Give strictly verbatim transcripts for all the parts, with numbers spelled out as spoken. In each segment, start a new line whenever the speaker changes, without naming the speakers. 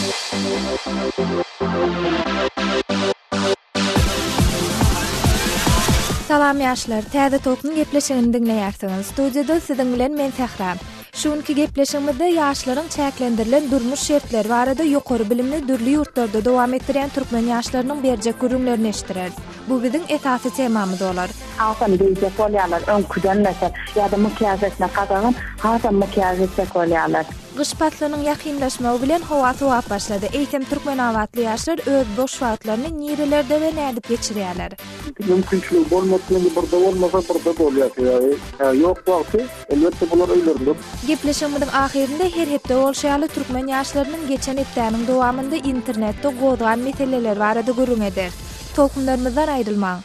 Salam ýaşlar, täze tokun gepleşigini dinleýärsiňiz. Studiýada siziň bilen men Sehram. Şunki gepleşigimizde ýaşlaryň çäklendirilen durmuş şertleri barada ýokary bilimli dürli ýurtlarda dowam etdirýän türkmen ýaşlarynyň berjek görüňlerini eşitdirer. Bu biziň esasy temamyz bolar.
Hasan beýjek bolýarlar, öňküden näse ýa-da makyajyna gadagyň, hasan makyaj etsek bolýarlar.
Gyş patlarynyň ýakynlaşmagy bilen howa sowap başlady. Eýtem türkmen awatly ýaşlar öz boş wagtlaryny nirelerde we nädip geçirýärler.
Mümkinçilik bolmadygyny bir da bolmasa bir da bolýar. Ýok wagty elbetde bular öýlerinde.
Gepleşigimiziň ahirinde her hepde bolşaýaly türkmen ýaşlarynyň geçen hepdäniň dowamynda internetde gozgan meseleler barada görüň eder. Tokumlarymyzdan aýrylmaň.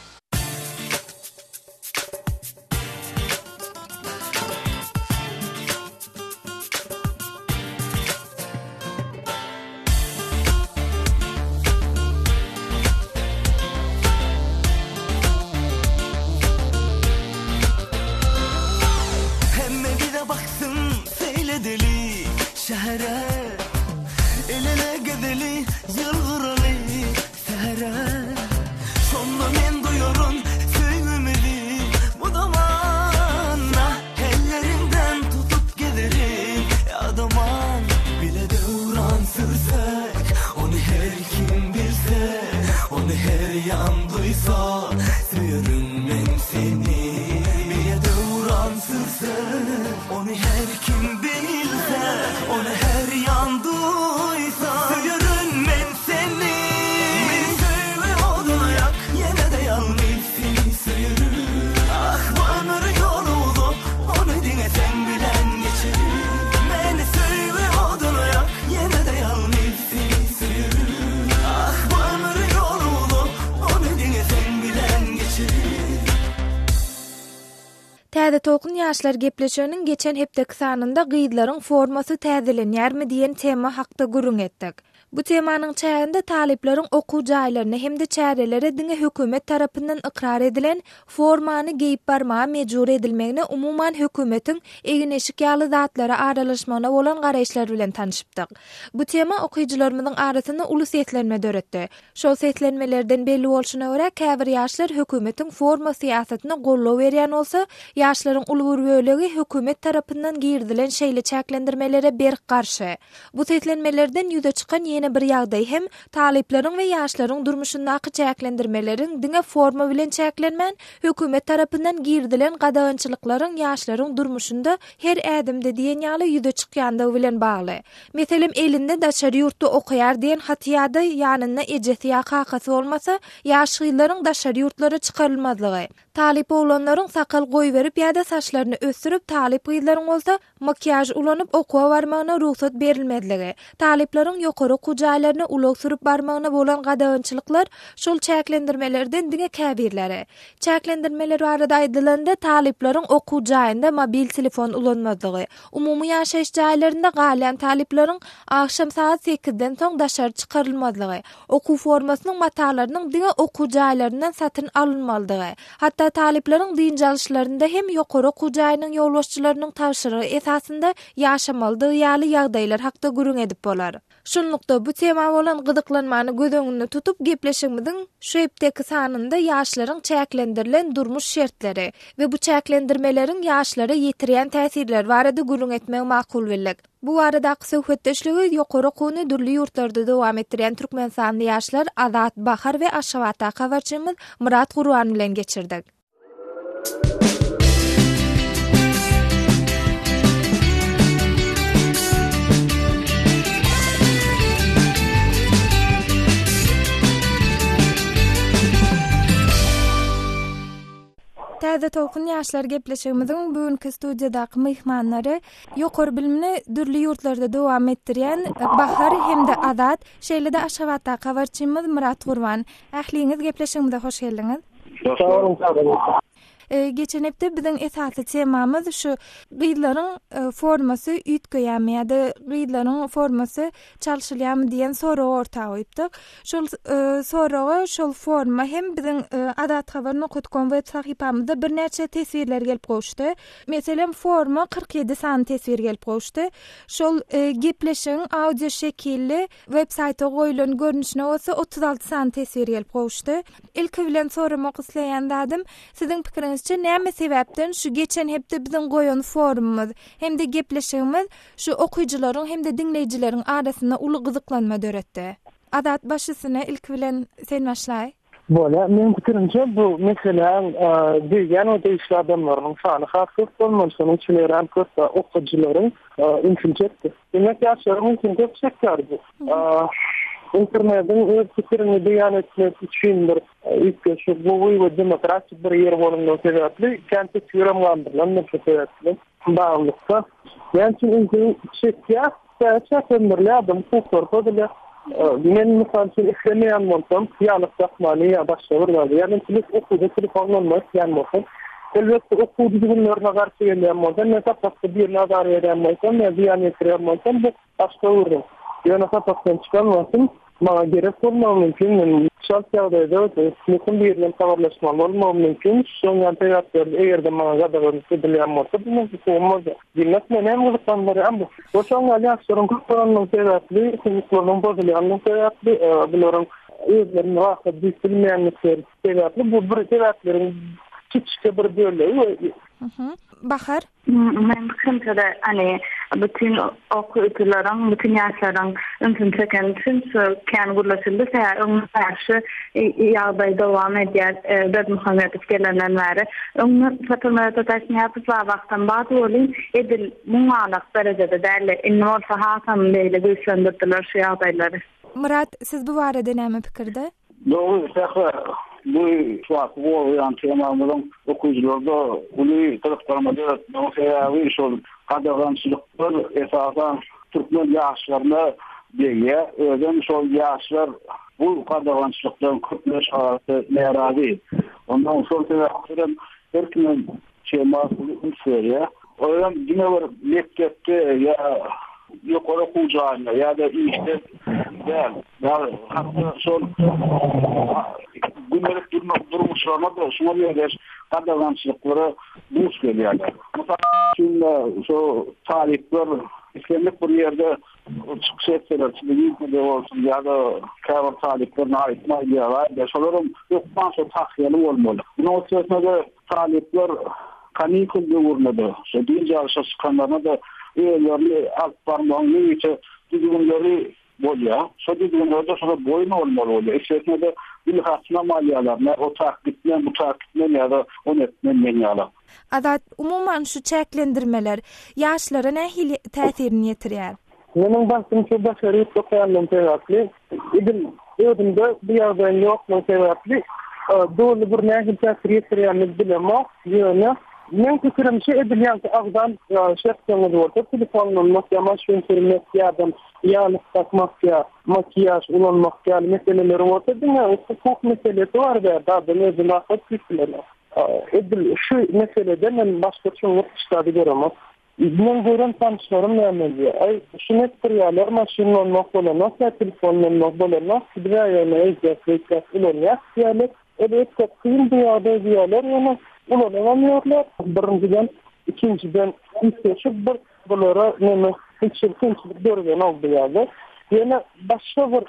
Täze tokun ýaşlar gepleşiginiň geçen hepdeki sanynda gyýdlaryň formasy täzelenýärmi diýen tema hakda gürüň etdik. Bu temanyň çäginde talipleriň okuw jaýlaryna hemde çärelere diňe hökümet tarapyndan ikrar edilen formany geýip barmaga mejbur edilmegine umuman hökümetiň egineşik ýaly zatlara aralaşmagyna bolan garaşlar bilen tanyşypdyk. Bu tema okuwjylarymyzyň arasynda uly setlenme döretdi. Şol setlenmelerden belli bolşuna görä käbir ýaşlar hökümetiň forma siýasatyna gollaw berýän bolsa, ýaşlaryň uly bir bölegi hökümet tarapyndan girdilen şeýle çäklendirmelere berk garşy. Bu setlenmelerden ýüze çykan ýene bir ýagdaý hem talipleriň we ýaşlaryň durmuşyndaky çäklendirmeleriň diňe forma bilen çäklenmän hökümet tarapyndan girdilen gadagynçylyklaryň ýaşlaryň durmuşynda her ädimde diýen ýaly ýüze çykýandygy bilen bagly. Meselem elinde daşary ýurtda okuýar diýen hatýada ýanyna ejesi ýa kakasy bolmasa, ýaşgylaryň daşary ýurtlara çykarylmazlygy. Talip oglanlaryň sakal goý berip ýa-da saçlaryny ösdürip talip gyzlaryň bolsa makyaj ulanyp okuwa barmagyna ruhsat berilmezligi. Talipleriň ýokary jaýlaryna ulak sürüp barmagyna bolan gadagynçylyklar şol çäklendirmelerden diňe käbirleri. Çäklendirmeler barada aýdylanda talipleriň okuw jaýynda mobil telefon ulanmazlygy, umumy ýaşaýyş jaýlarynda galän talipleriň akşam saat sekizden soň daşary çykarylmazlygy, okuw formasynyň matalarynyň diňe okuw jaýlaryndan satyn alınmalydygy, hatda talipleriň diň jalşylarynda hem ýokary okuw jaýynyň ýolbaşçylarynyň tapşyrygy esasynda ýaşamalydygy ýaly ýagdaýlar hakda gürüň edip bolar. Şunlukda bu tema bolan gyzyklanmany göz öňünde tutup gepleşigimiziň şu hepdeki sanynda ýaşlaryň çäklendirilen durmuş şertleri we bu çäklendirmeleriň ýaşlara ýetirýän täsirleri barada gürüň etmek makul bildik. Bu aradaky söhbetdeşligi ýokary okuwny dürli ýurtlarda dowam etdirýän türkmen sanly ýaşlar Azat Bahar we Aşgabatda habarçymyz Murat Gurwan bilen geçirdik. Täze tokun ýaşlar gepleşigimiziň bugünkü studiýadaky mehmanlary ýokary bilimli dürli ýurtlarda dowam etdirýän Bahar hemde Azat, şeýle-de Aşgabatda habarçymyz Murat Gurwan. Ähliňiz gepleşigimize hoş geldiňiz. E, geçen hepde bizim esasy temamız şu gyýlaryň e, formasy üýtgeýärmi ýa-da gyýlaryň formasy çalşylýarmy diýen soragy ortaga goýupdyk. Şol e, soragy şol forma hem bizim e, adat habaryny okutgan web sahypamyzda bir näçe tesbirler gelip goýuşdy. Meselem forma kırk yedi san tesbir gelip goýuşdy. Şol e, gepleşiň audio şekilli web saýta goýulan görnüşine bolsa otuz alty san tesbir gelip goýuşdy. Ilk bilen soramak isleýändim. Siziň pikirinizçe näme sebäpden şu geçen hepde bizim goýan forumymyz hem de gepleşigimiz şu okuyjylaryň hem de dinleýijileriň arasynda uly gyzyklanma döretdi? Adat başysyna ilk bilen sen başlaý.
Bola, men pikirimçe bu mesela diýen o değişli adamlaryň sany hasy bolmansynyň içinden köpde okuyjylaryň infiltretdi. Demek ýaşlaryň infiltret çekýärdi. İnternetin öz fikirini beyan etmek için bir ýetişip bu we demokratik bir ýer bolmagyny sebäpli kenti ýöremeýändirler näme sebäpli bağlykda. Yani çünkü çekýär, çekýär adam hukuk edilýär. Men misal üçin islemeýän bolsam, ýaly takmaly ýa başga bir ýerde. Yani biz okuda telefonlanmak ýan bolsa, elbetde okudy günlerine garşy gelýän bolsa, ne tapakda bir nazar eden bolsa, ne ýany ýetirýän bolsa, bu başga urdy. Ýöne tapakdan çykanmasyn, maňa gerek bolmagy mümkin. Şalt ýagdaýda mümkin bir ýerden tawarlaşmaly bolmagy mümkin. Şoňa täýär egerde maňa gadagany edilýän bolsa, bu bolmaz. Dinlet menen gulukdanlary ambu. Şoňa ýaşlaryň gulukdanlygyny sebäpli, hukuklarynyn bozulýanyny sebäpli, bularyň özlerini wagt bilmeýänlikleri sebäpli bu bir sebäpleriň kiçik bir bölegi.
Bahar?
Men bikirimçe de hani bütün okuyucuların, bütün yaşların öňsün çeken için kän gurlaşyldy. Onu karşı ýagdaý dowam edýär. Död Muhammedow gelenden bäri. Onu satylmaya tutaşny ýapyplar wagtdan bady bolýan. Edil muňalak derejede däli. Inne bolsa hasam beýle güýçlendirdiler şu ýagdaýlary.
Murat, siz bu barada näme pikirde?
Doğru, bu şuak bolan temamyň okuyjylarda uly taraplarymda nohyawy şol gadagançylyklar esasan türkmen ýaşlaryna beýe, özüm şol ýaşlar bu gadagançylykdan köpleş arasy närazy. Ondan şol sebäpden her kim çemasyny ünsürýär. Oýan diňe bir mekdepde ýa ýokary okuwjylarna ýa-da işde däl. Ýa şol gündelik durmuşlarına da şuna bir gadagançılıkları buz gelýärler. Mesela şu tarihler İslamik bir yerde çıkış etseler, çizgilikle olsun ya da kâvar taliplerine ait mailyalar, ya şolarım yoktan sonra tahyyalı olmalı. Buna o sırasında talipler kanikılda vurmadı. İşte deyince arşa çıkanlarına da üyelerli alt parmağını içe düzgünleri bolýar. Şo düzgünlerde sonra boyun olmalı oluyor. İçerisinde de bilhasına maliyalarına, o takiplen, bu takiplen ya da o netmen menyalar.
Adat, umuman şu çeklendirmeler yaşlara ne hili təsirini yetirýär?
Menin baktığım ki başarı toplayanın sebäpli, idil ödümde bir ýagdaýyň ýoklugyny sebäpli, doğru bir nähil täsir ýetirýänini bilemok, ýöne men pikirimçe edilýän agdan şeýleňiz bolsa, telefonlaryň makyaj internet ýa-da ýaly takmakya, makyaj ulanmakya meseleleri bolsa, diňe hukuk meselesi bar da, da özüne hakly fikirler. Edil şu meselede men başga çoğunluk işleri göremok. İzmen gören tanışlarım näme? Ay, şu netlerler maşyny olmak bolan, nasıl telefonla olmak bolan, nasıl ýa-da eýzek ulanýar, ýa-da elbetde kıyın düýada diýerler, ýa-da ulanamıyorlar. Birinciden, ikinciden isteşip bir bulara näme hinçilik görgen oldu ýa-da. Ýene başga bir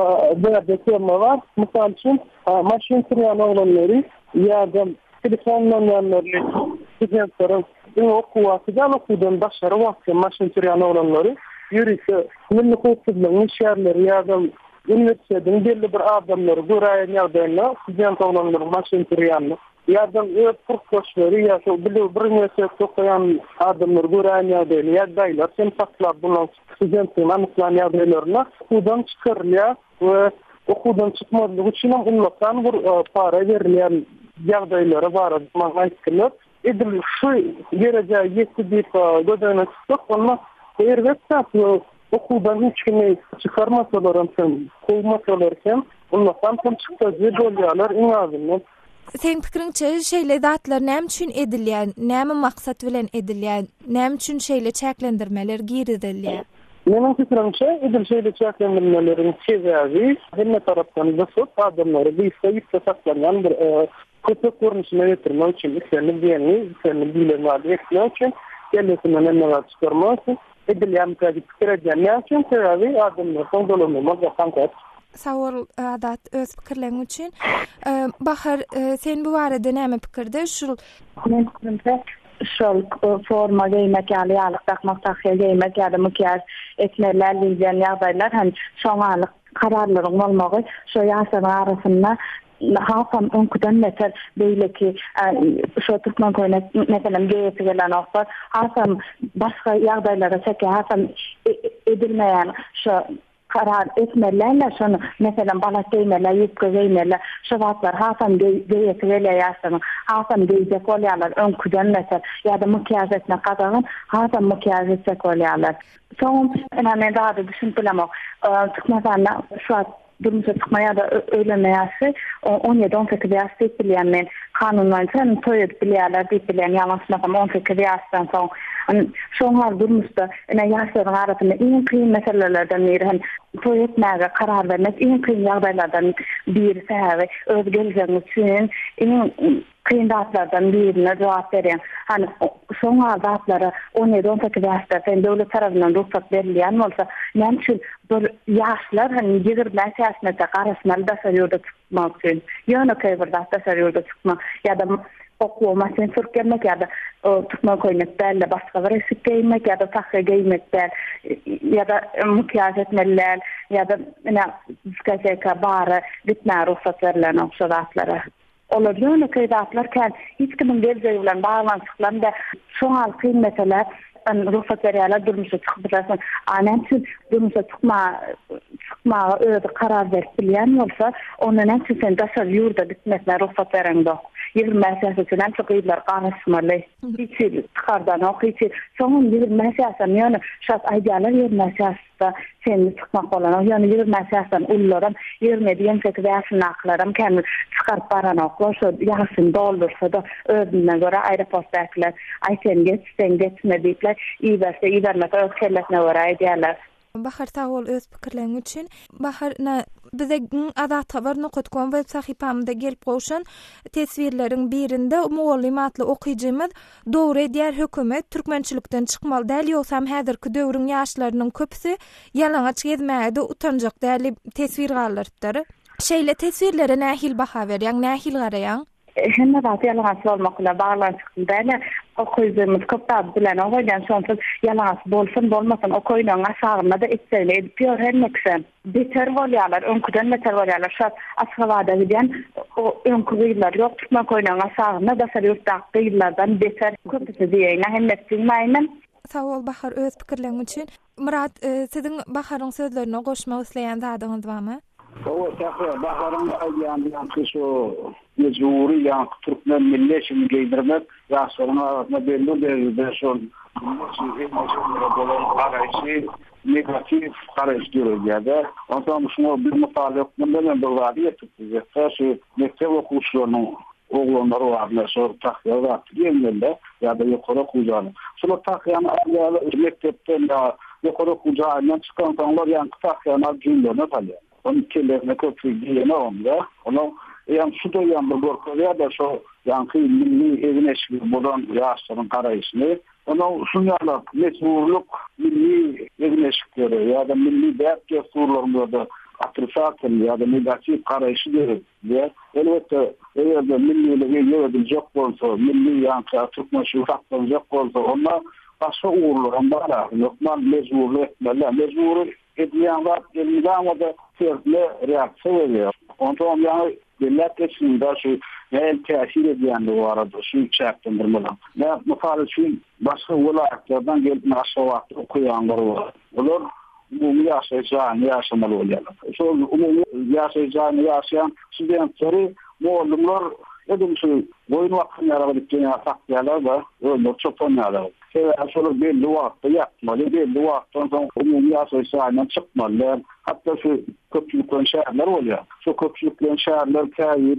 berde tema var. Mysal üçin, maşyn sürýän oglanlary ýa-da telefonla ýanlary sizlere okuwasydan okudan başary wagtda maşyn sürýän oglanlary ýürüse, milli hukukçylygyň şäherleri ýa-da üniversiteden belli bir adamlar göräýän ýagdaýynda sizden oglanlary maşyn sürýänler ýa-da öz kurskoşlary ýa-da bir üniversitede okuyan adamlar göräýän ýagdaýynda ýagdaýlar sen taklap bulan studentin anyklan ýagdaýlaryna okudan çykyrylýar we okudan çykmadygy üçin ullatan bir para berilýän ýagdaýlary bar. Maňa edil şu derece ýetip gödäne çykyp, onda elbetde okudan hiç kimi çıkarmasalar hem kovmasalar hem ondan tam çıktığı bolýarlar, en azından
Sen pikiriňçe şeýle zatlar näme üçin edilýär, näme maksat bilen edilýär, näme üçin şeýle çäklendirmeler giridilýär?
Menin fikrimçe edil şeýle çäklendirmelerin sebebi hemme tarapdan da sot adamlary beýse ýetsaklanan bir köpek görnüşine getirmek için senin diýeni, senin bilen adresler için gelesine näme çıkarmak edil ýa-da pikir edýän üçin sebebi adamlar soňdolamamak ýapankat.
Sağ ol Adat öz pikirleň üçin. Bahar sen bu barada näme pikirde? Şol
men fikrimçe şol forma giymek ýaly ýalyk takmak tahyýa giymek ýa-da mukiyaj etmeler diýen ýagdaýlar hem şoňalyk kararlaryň bolmagy şo ýaşanyň arasynda hafam öňküden meter beýleki şo türkmen koyna meselem geýeti gelen oklar hafam başga ýagdaýlara çeke hafam edilmeýän şo karar etmelerle şunu mesela bana söylemeler, yükleymeler, şubatlar hafam geyetirele yaşanın, hafam geyecek olyalar, ön küden mesela ya da mukiyaj etme kadağın, hafam mukiyaj edecek olyalar. Son önemli daha da düşündülem o, çıkmadan şu an durumda çıkmaya da öylemeyası, on yedi on sekiz yaş bilen men kanunlarını toyup bilýärler, bilen ýalňyşmasam on sekiz ýaşdan soň şoňar durmuşda ene ýaşlaryň arasynda iň kyn meselelerden biri hem toyutmaga karar vermek iň kyn ýagdaýlardan biri sähäwi öz geleceği üçin iň kyn datlardan birine jogap beren. Hani şoňar datlara on yedi on sekiz ýaşda sen döwlet tarapyndan ruhsat berilýän bolsa, näme üçin bir ýaşlar hani ýigirme ýaşyna garaşmaly da ýolda çıkmak üçin ýöne köýbir da ýolda çıkmak ýa-da okuma sen sürkelmek ya da tutma koymak belli başka bir esik giymek ya da takı giymek belli ya da mukiyaj etmeler ya da diskoteka, bara gitme ruhsat verilen o şuratlara. Olur yönü kıydatlarken hiç kimin geleceği bilen bağlantıklarında şoňal kıymeteler ruhsat veriyorlar durmuşa çıkıplarsan anem için durmuşa çıkma çıkma öyle karar verip bilyen olsa onun için sen daşar yurda bitmesine ruhsat veren de yirmi mesajından çok iyiler karışmalı. Hiç çıkardan o hiç sonun yirmi mesajdan yani şart aydalar yirmi mesajda seni çıkmak olan yani yirmi mesajdan ullaram yirmi diyen sekiz yaşını aklarım kendi çıkarıp baran oklar şu yaşın doldursa da ödünden göre aeroportdakiler ay sen geç sen geçme deyipler iyi verse iyi vermese öz kellesine göre aydalar.
Bahar sağ ol öz pikirleň üçin. Bahar bize Adat habar nokta com web sahypamda gelip goşan tesvirleriň birinde muallimatly okyjymyz dogry edýär hökümet türkmençilikden çykmaly däl ýoksam häzirki döwrüň ýaşlarynyň köpüsi ýalaňaç gezmäge utanjak däl tesvir galypdyr. Şeýle tesvirlere nähil baha berýän, nähil garaýan?
Hemme zat ýalaňaç bolmakla baglanşykly däl. Okyjymyz köpdäp bilen oýdan şonsuz ýalaňaç bolsun bolmasyn okynyň aşagyna da etseýle edip ýör hemmeksen. Beter bolýarlar, öňküden beter bolýarlar. Şat asgawada giden o öňküler ýok, tutma okynyň aşagyna da ýurtda gyýlardan beter köpüsi diýen hemmeksin maýmyn.
Sağ ol Bahar öz pikirleň üçin. Murat, siziň Baharyň sözlerine goşmak isleýän zadyňyz barmy?
O taýda Baharyň aýdýan şu mecburi ýa türkmen milletini giydirmek ýaşlaryň arasynda belli derejede şol negatif garaş görülýär. Ondan şunu bir mutalak bilen bir wadiýet tutýar. Şu mektep okuwçylarynyň oglonlary barlar, şol tahyýa diýenler ýa da ýokary okuwçylar. Şol tahyýany alýar mektepden ýa ýokary okuwçylardan çykan soňlar ýa tahyýany jüýlerini alýar. Onun kellerine köpük diyene onda. Onu yani şu da yan bir gorkoya da şu yankı milli evine çıkıyor. Buradan yaşların karayışını. Onu sunyalar mecburluk milli evine çıkıyor. Ya da milli değer kesurlarında da atrisatın ya da negatif karayışı diyor. Elbette eğer de milliyle yöneticek olsa, milli yankı Türkmençi ufaklanacak olsa onlar başka uğurlar var. Lokman mecburlu etmeler. Mecburlu edilen var. Elinden o da terle reaksiyon veriyor. Ondan yani devlet geçiminde şu ne tesir ediyen de var arada şu çaktırmadan. Ne mesela şu başka vilayetlerden gelip aşağı okuyanlar var. Onlar umumi yaşayacağını yaşamalı oluyorlar. Şu umumi yaşayacağını yaşayan studentleri muallimler dedim şu oyun vaktini arabalıklarını yasaklayalar da öyle çok oynuyorlar. Şöyle şöyle belli vakti yapmalı, belli vakitten sonra umumi yaşayacağından çıkmalılar. Hatta şu köpçülüklerin şehirler oluyor. Şu köpçülüklerin şehirler kayını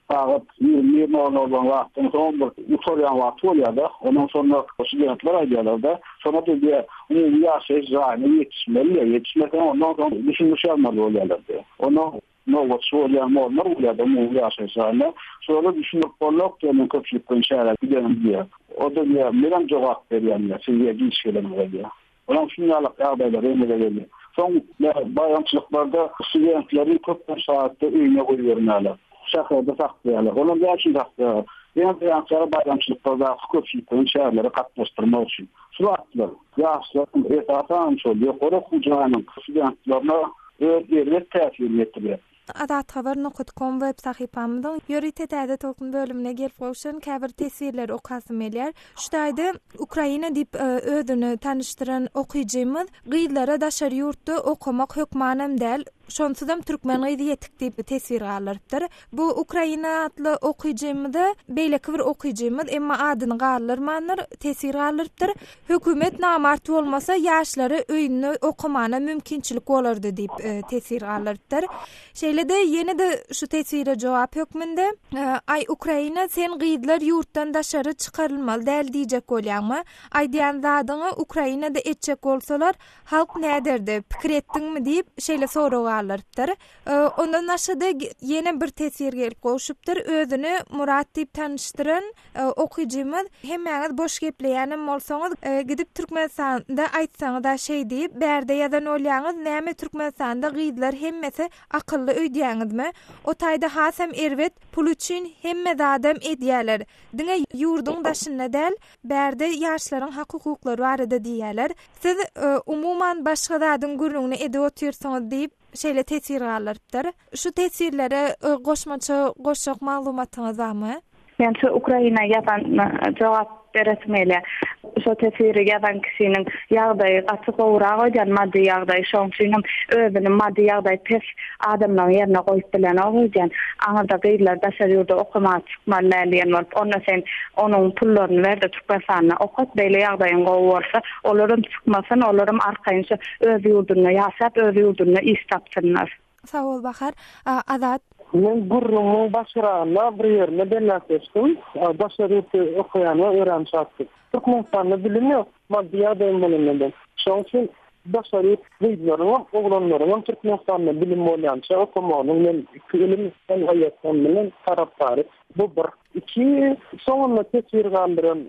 Fakat yirmi olan vaktin sonra uçuryan vakti oluyor da ondan sonra studentler aydiyorlar da sonra da bir umumi yaşayış zahine yetişmeli ya yetişmeden ondan sonra düşünmüş almalı oluyorlar da onu ne oldu söyleyen olmalı oluyor da umumi yaşayış zahine sonra düşünüp olmak da onun köpçülükten şeyler gidelim diye o da diye neden cevap veriyorlar size giriş şeyler diye onun şunlarlık ağabeyler önüne geliyor son bayramçılıklarda studentleri kırk saatte öyüne koyuyorlar şahırda saklayalar. Onun da için saklayalar. Yani yansıları bayramçılıklarda köpçülükten şehirlere katlaştırmak için. Şunu attılar. Yaşlıların esasen oluyor. Orada kucağının studentlarına öğretlerine tesir ettiriyor.
Adat haber nokta com web sahifamızdan Yöritet Adat Okun bölümüne gelip oluşan käbir tesirler okasım elýär. Şuýda Ukraina dip ödünü tanıştıran okuyjymyz gyýdlara daşary ýurtda okumak hökmanam däl. Şonsuzam türkmen gyýdy ýetik diýip tesir galardyr. Bu Ukraina atly okuyjymyzda beýleki bir okuyjymyz emma adyny galarmandyr, tesir galardyr. Hökümet namart bolmasa ýaşlary öýünde okumana mümkinçilik bolardy diýip e, tesir galardyr. Şeýle de ýene de şu tesire jogap hökmünde e, ay Ukraina sen gyýdlar ýurtdan daşary çykarylmaly däl diýjek bolýarmy? Ay diýen zadyňy Ukrainada etjek bolsalar halk näderdi? Pikir etdiňmi diýip şeýle soraw alardyr. Ondan aşağıda yine bir tesir gelip goşupdyr. Özüni Murat diýip tanıştyran okuyjymyz hemmäňiz boş gepleýänim bolsaňyz gidip Türkmenistanda aýtsaňyz da şey diýip berde ýazan bolýaňyz näme Türkmenistanda gyýdylar hemmesi akylly öýdýäňizmi? O taýda hasam erwet pul üçin hemme adam edýärler. Diňe ýurduň daşynda däl berde ýaşlaryň hak hukuklary barada diýerler. Siz umuman başga zadyň gürrüňini edip otursaňyz diýip şeýle tesir galardyr. Şu tesirlere goşmaça goşak maglumatyňyz barmy?
Yani şu Ukraina ýapan jogap beretmeli. Şu tesiri ýapan kişiniň ýagdaýy gaçyk owrak bolýan maddi ýagdaý şoň üçin özüni maddi ýagdaý pes adamlaryň ýerine goýup bilen bolýan. Aňarda gyýdlar daşary ýurda okumak çykmaly diýen bolup, onda sen onuň pullaryny berdi Türkmenistana okat beýle ýagdaýyň gowursa, olaryň çykmasyn, olaryň arkaýynça öz ýurduny ýaşap, öz ýurduny iş tapsynlar.
Sağ ol Bahar. Azat
Men gurrunun başarana bir yerine bellaslaştım. Başarılı okuyana öğrençaktım. Türkmenistan'da bilim yok. Maddi ýagdaýym bilinmedi. Şoň üçin başarılı gyýdlaryň, oglanlaryň Türkmenistan'da bilim bolýança okumanyň men ilimden aýatdan bilen tarapdary. Bu bir. İki, soňra tesir galandyran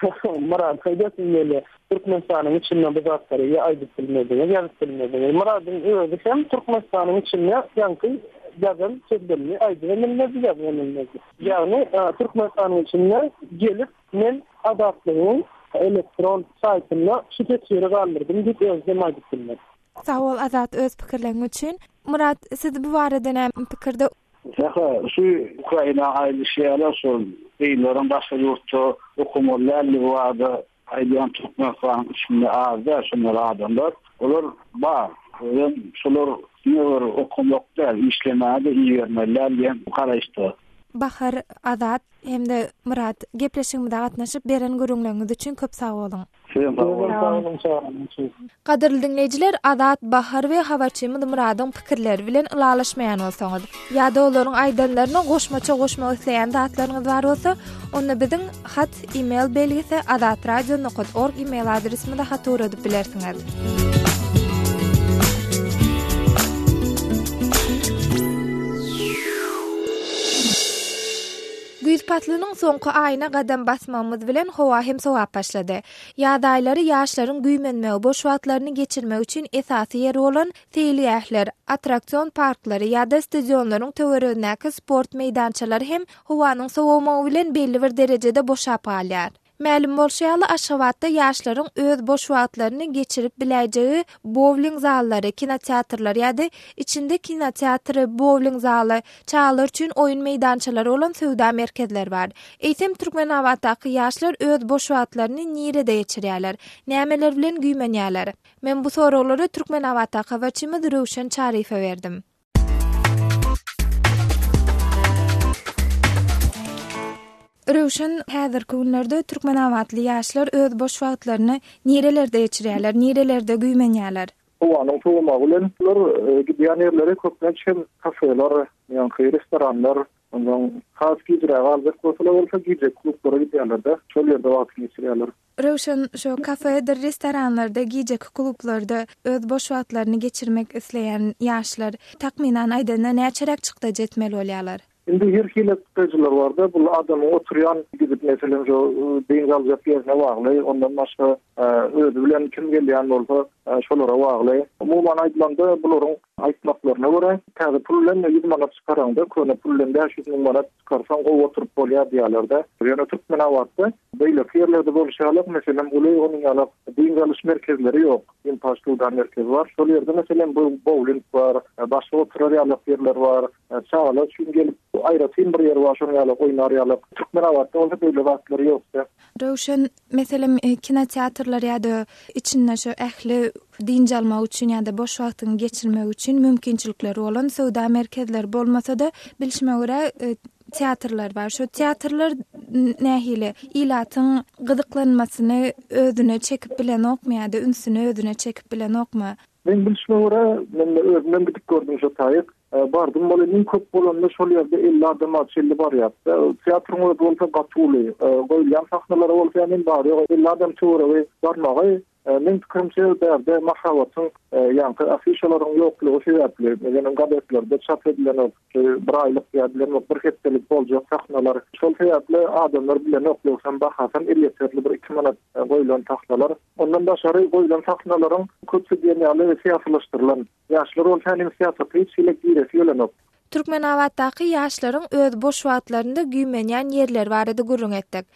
Murat Haýdatyň Türkmenistanyň içinde bu zatlary aýdyp bilmedi, ýazyp bilmedi. Muratyň özü hem Türkmenistanyň içinde ýanky ýazan sözlerini aýdyp bilmedi, ýazyp bilmedi. Ýagny Türkmenistanyň içinde gelip men adatlyň elektron saýtyna şu tesiri galandyrdym diýip özüm aýdyp bilmedi.
Sağ ol Azat öz pikirleриň üçin. Murat, siz bu barada näme pikirde?
Saha, şu Ukraina aýly şeýler şol beýlerin başga ýurtda okumalarly wada aýdan Türkmenistan içinde azda şunlar adamlar. Olar bar. Hem şolar ýer okumakda işlemäde ýermeler diýen garaşdy.
Bahar, Azat hemde Murat gepleşigimizde gatnaşyp beren görüňleriňiz üçin köp sag bolun. Gaderli dinleyijiler, Azat, Bahar we habarçymyz Muradyň pikirleri bilen ulalaşmaýan bolsaňyz, ýa-da olaryň aýdanlaryna goşmaça goşmak isleýän zatlaryňyz bar bolsa, onda biziň hat, e-mail belgisi azatradio nokta org e-mail adresimizde hat uradyp bilersiňiz. Güýzpatlynyň soňky aýyna gadam basmamyz bilen howa hem sowap başlady. Ýagdaýlary ýaşlaryň güýmenmegi boş wagtlaryny geçirmek üçin esasy ýeri bolan teýliýähler, attraksion parklary ýa-da stadionlaryň töweregindäki sport meýdançalary hem howanyň sowamagy bilen belli bir derejede boşap galýar. Ma'lum bolşaýaly Aşgabatda ýaşlaryň öz boş wagtlaryny geçirip biläjegi bowling zallary, kinoteatrlar ýa-da içinde kinoteatry, bowling zaly, çağlar üçin oýun meýdançalary bolan söwda merkezleri bar. Eýsem Türkmenawatdaky ýaşlar öz boş wagtlaryny nirede geçirýärler? Nämeler bilen güýmenýärler? Men bu soraglary Türkmenawatdaky habarçymyz Röwşen Çarife berdim. Röwşen, häzirki günlerde Türkmenawatly ýaşlar öz boş wagtlaryny nerelerde geçirýärler, nerelerde güýmenýärler?
Owanyň sowamagy bilen ular gidýän ýerlere köpden çen kafeler, ýa-ni restoranlar, Ondan has giydirä galdyk bolsa bolsa giydirek klublara giderler-de, şol ýerde wagt geçirýärler.
Röşen şu kafede, restoranlarda, giyecek klublarda öz boş wagtlaryny geçirmek isleýän ýaşlar takminan aýda näçerek çykda jetmeli bolýarlar?
Indi her hile tutucular var da, bu adam oturuyan gidip mesela şu deyin alacak yerine bağlı, ondan başka özü bilen kim gelýän bolsa şolara bağlı. Umuman aýdylanda buların aýtmaklaryna görä, täze pullarny yüz manat çykaranda, köne pullarny yüz manat çykarsaň o oturup bolýar diýerler-de. Ýöne Türkmen awatda beýle ýerlerde bolşalyk, mesela buly onuň ýaly deyin alış merkezleri ýok. Ýen paşludan merkez var. Şol ýerde mesela bu bowling var, başga oturarýalyk ýerler var. Çağala çünkü gelip aýratyn bir ýer var, şoň ýaly oýnarýalyk. Türkmen awatda onda beýle wagtlary ýokda.
Röşen mesela kinoteatrlar ýa-da içinde şu ähli dinç almak üçin ýa-da boş wagtyny geçirmek üçin mümkinçilikleri bolan söwda merkezleri bolmasa da bilişime görä teatrlar var. Şu teatrlar nähili ilatyň gyzyklanmasyny özüne çekip bilen okmaýa-da ünsüni özüne çekip bilen okma.
Men bilişime görä, men özümden gidip gördüm şu taýyk. Bardym bolan köp bolanda şol ýerde elli adam açyldy bar ýapdy. Teatrymda bolsa gatyly, goýulýan sahnalara bolsa men bar ýok, elli adam çöwre barmagy. Men pikrimçe berde mahawatyň ýa-da afişalaryň ýoklugy sebäpli, ýa-da gazetlerde çap edilen bir aýlyk ýa-da bir hepdelik boljak sahnalar, şol sebäpli adamlar bilen oklusan bahasan elli bir iki manat goýulan sahnalar. Ondan başary goýulan sahnalaryň köpçe ýaly we siýasalaşdyrylan. Ýaşlar ol tälim siýasaty hiç ile giresi ýölenok.
Türkmen awatdaky ýaşlaryň öz boş wagtlarynda güýmenýän ýerler barady gurrun etdik.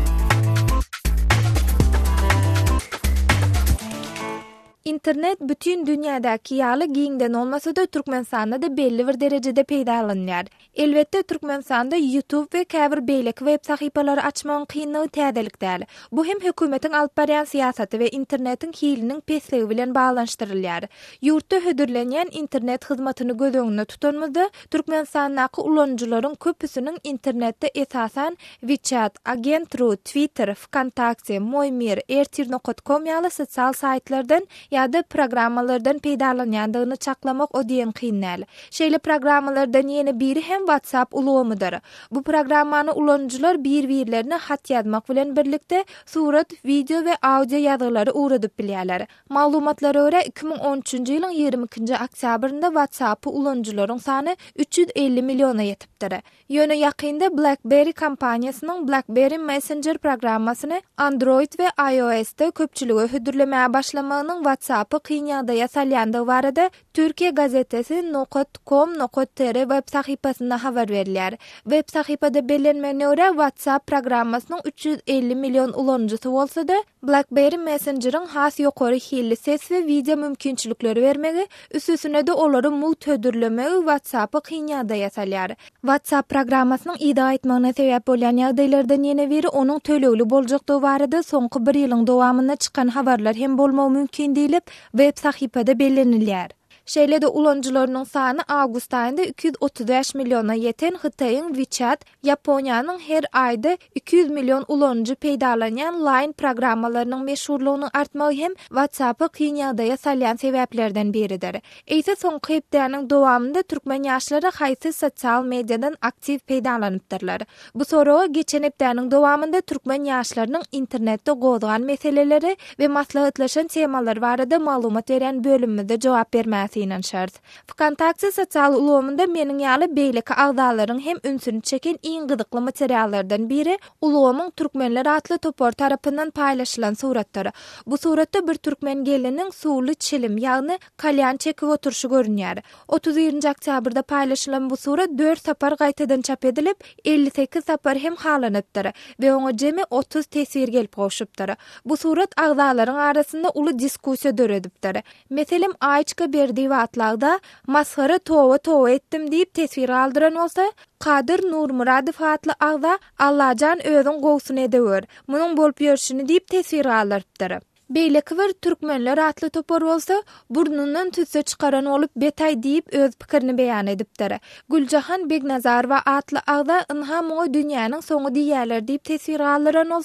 İnternet bütün dünyadaki ýaly giňden olmasa-da Türkmenistanda da belli bir derejede peýdalanýar. Elbetde Türkmenistanda YouTube we käbir beýlek web sahypalary açmagyň kynlygy täzelik däl. Bu hem hökümetiň alyp barýan siýasaty we internetiň hiliniň pesligi bilen baglanşdyrylýar. Ýurtda hödürlenýän internet hyzmatyny göz öňünde tutanmyzda Türkmenistandaky ulanjylaryň köpüsiniň internetde esasan WeChat, Agentru, Twitter, Vkontakte, Moymir, ertir nokta com ýaly sosial saýtlardan ýa-da programmalardan peýdalanýandygyny çaklamak o diýen kynnaly. Şeýle programmalardan ýene biri hem WhatsApp ulgamydyr. Bu programmany ulanjylar bir-birlerine hat ýazmak bilen birlikde surat, video we audio ýazgylary uradyp bilýärler. Maglumatlara görä iki ming on üçinji ýylyň ýygrimi ikinji oktýabrynda WhatsApp-y ulanjylaryň sany üç yüz elli milliona ýetipdir. Ýöne ýakynda BlackBerry kompaniýasynyň BlackBerry Messenger programmasyny Android we iOS-de köpçüligi hödürlemäge başlamagynyň WhatsApp-y kynýagda ýasalýandygy barada Türkiýe gazetesi nokta com nokta tr web sahypasynda habar berilýär. Web sahypada bellenmegine görä WhatsApp programmasynyň üç yüz elli million ulanjysy bolsa-da BlackBerry Messenger'ın has ýokary hilli ses we video mümkinçilikleri bermegi, üstüne de olary mult hödürlemegi WhatsApp-y kynýagda ýasalýar. WhatsApp programmasynyň ida etmegine sebäp bolan ýagdaýlardan ýene biri onuň tölegli boljakdygy barada soňky bir ýylyň dowamynda çykan habarlar hem bolmagy mümkin diýilip web sahypada bellenilýär. Şeýle de ulanjylarynyň sany awgust aýynda iki yüz otuz beş milliona ýeten Hytaýyň WeChat, Ýaponiýanyň her aýda iki yüz million ulanjy peýdalanýan Line programmalarynyň meşhurlygyny artmagy hem WhatsApp-y kynýagda ýasalýan sebäplerden biridir. Eýse soňky hepdeniň dowamynda türkmen ýaşlary haýsy sosial mediadan aktiv peýdalanypdyrlar. Bu soraga geçen hepdeniň dowamynda türkmen ýaşlarynyň internetde gozgan meseleleri we maslahatlaşan temalar barada maglumat beren bölümde jogap bermäsi inen şart. Vkontakte sosial ulgamynda meniň ýaly beýleki agdalaryň hem ünsüni çeken iň gyzykly materiallardan biri ulgamyň türkmenler atly topar tarapyndan paýlaşylan suratlary. Bu suratda bir türkmen geliniň suwly çilim ýagny kalyan çekip oturşy görünýär. otuz birinji oktýabrda paýlaşylan bu surat dört sapar gaýtadan çap edilip elli sekiz sapar hem halanypdyr we oňa jemi otuz tesir gelip goşupdyr. Bu surat agdalaryň arasynda uly diskussiýa döredipdir. Meselem aýçka berdi watlagda masxara towa towa etdim diýip tesir aldyran bolsa, Kadir Nurmuradow atly agda Allajan özüň gowsuny edeber. Munyň bolup ýörşini diýip tesir aldyrypdyr. Beýleki bir türkmenler atly topar bolsa, burnundan tütse çykaran olup betay diýip öz pikirini beýan edipdir. Güljahan Begnazarowa atly agda ynha moňa dünýäniň soňy diýerler diýip tesir aldyran bolsa,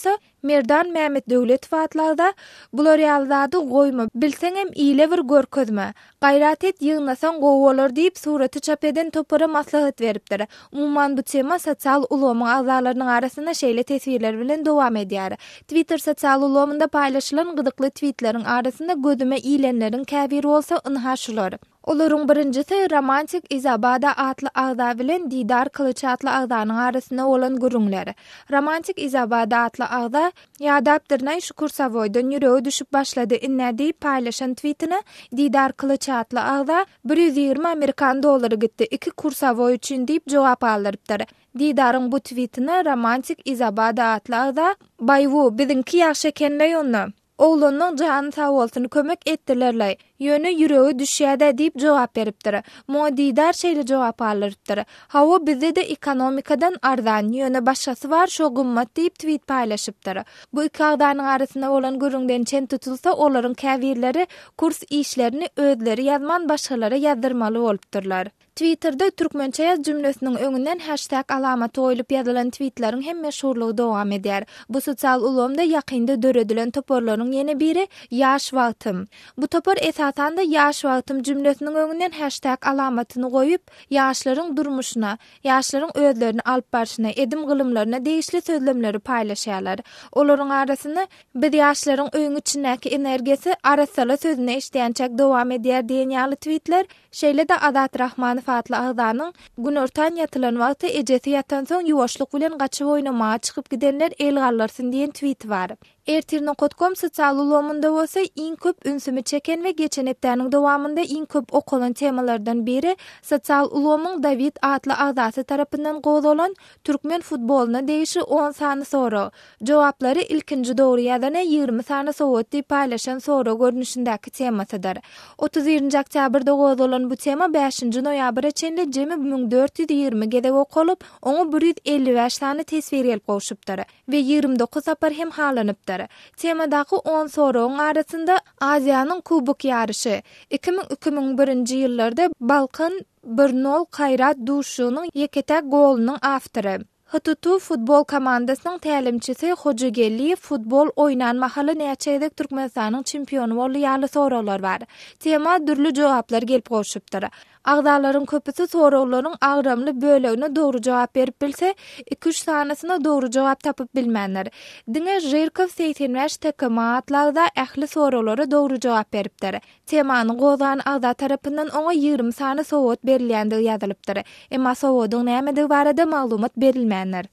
Merdan Mehmet Döwletov atlarda bular ýalzady goýma bilseňem ýyle bir görkezme gaýrat et ýygnasaň gowy bolar diýip suraty çap eden topara maslahat beripdir. Umman bu tema sosial ulama agzalarynyň arasynda şeýle tesirler bilen dowam edýär. Twitter sosial ulamynda paýlaşylan gydykly tweetleriň arasynda gözüme ýylenleriň käbiri bolsa ynhaşylar. Olaryň birincisi romantik Izabada atly agda bilen Didar Kılıç atly agdanyň arasynda bolan gürüňler. Romantik Izabada atly agda ýadapdyrnaý şukur savoýdan ýüregi düşüp başlady inne diýip paýlaşan tweetini Didar Kılıç atly agda bir yüz ýygrima Amerikan dollary gitdi iki kursavoy üçin diýip jogap aldyrypdyr. Didaryň bu tweetini romantik Izabada atly agda "Baýwu biziňki ýaşy ekenle ony oğlanyň jany sag bolsun kömek etdilerler. Ýöne ýüregi düşýärde" diýip jogap beripdir. Modidar şeýle jogap alypdyr. "Hawa bizde de ekonomikadan arzan, ýöne başgasy bar, şo gymmat" diýip tweet paýlaşypdyr. Bu iki agdanyň arasynda bolan görüňden çen tutulsa, olaryň käbirleri kurs işlerini özleri ýazman başgalara ýazdyrmaly bolupdyrlar. Twitter'da türkmençe ýaz jümlesiniň öňünden hashtag alamaty goýulyp ýazylan tweetleriň hem meşhurlygy dowam edýär. Bu sosial ulamda ýakynda döredilen toporlaryň ýene biri ýaş wagtym. Bu topor esasen de ýaş wagtym jümlesiniň öňünden hashtag alamatyny goýup, ýaşlaryň durmuşyna, ýaşlaryň özlerini alyp barşyna, edim gylymlaryna degişli sözlemleri paýlaşýarlar. Olaryň arasynda biz ýaşlaryň öňü içindäki energiýasy arasala sözüne eşitýänçek dowam edýär diýen ýaly tweetler, şeýle de Adat Rahman fatly agdanyň günortan ýatylan wagty ejesi ýatan soň ýuwaşlyk bilen gaçyp oýnamaga çykyp gidenler el gallarsyn diýen tweet bar. Ertirne Kotkom sosial ulamynda bolsa iň köp ünsümi çeken we geçen hepdäniň dowamynda iň köp okulan temalardan biri sosial ulamyň David atly agdasy tarapyndan gozalan türkmen futboluna degişi on sany soru. Jogaplary ilkinji dogry ýa-da ýygrimi sany sowat diýip paýlaşan soru görnüşindäki temasydyr. otuz birinji oktýabrda gozalan bu tema beşinji noýabra çenli jemi bir müň dört yüz ýygrimi gedek okulyp, oňa bir yüz elli beş sany tesbir gelip goşupdyr we ýygrimi dokuz apar hem halanypdyr. Temadaky on soruň arasynda Aziýanyň kubok ýarşy, iki ming iki ming birinji ýyllarda Balkan bir nol Kayrat Duşunyň ýeketek golunyň awtory. Hututu futbol komandasynyň tälimçisi Hojagelli futbol oýnanmahaly näçe Türkmenistanyň çempionu boldy ýaly soralar bar. Tema dürli jogaplar gelip goşupdyr. Agdalaryň köpüsi sorawlaryň agramly bölegine dogry jogap berip bilse, iki üç sanasyna dogry jogap tapyp bilmänler. Diňe Jerkov seksen beş takama atlarda ähli sorawlara dogry jogap beripdir. Temany gozan agda tarapyndan oňa ýygrimi sany sowat berilýändigi ýazylypdyr. Emma sowadyň näme barada maglumat berilmänler.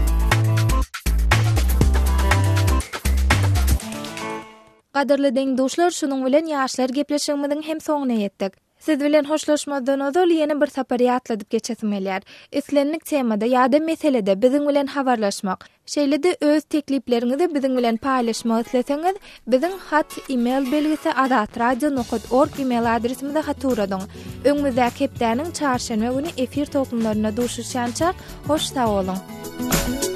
Gaderli deňdoşlar, şunuň bilen ýaşlar gepleşigimiziň hem soňuna ýetdik. Siz bilen hoşlaşmadan öňe ýene bir sapar ýatladyp geçesim gelýär. Islenlik temada ýa-da meselede biziň bilen habarlaşmak, şeýle-de öz teklipleriňizi biziň bilen paýlaşmak isleseňiz, biziň hat email belgisi adat radio nokta org email adresimizde hat uradyň. Öňümizde hepdäniň çarşamba güni efir toplumlaryna duşuşança hoş sag bolun.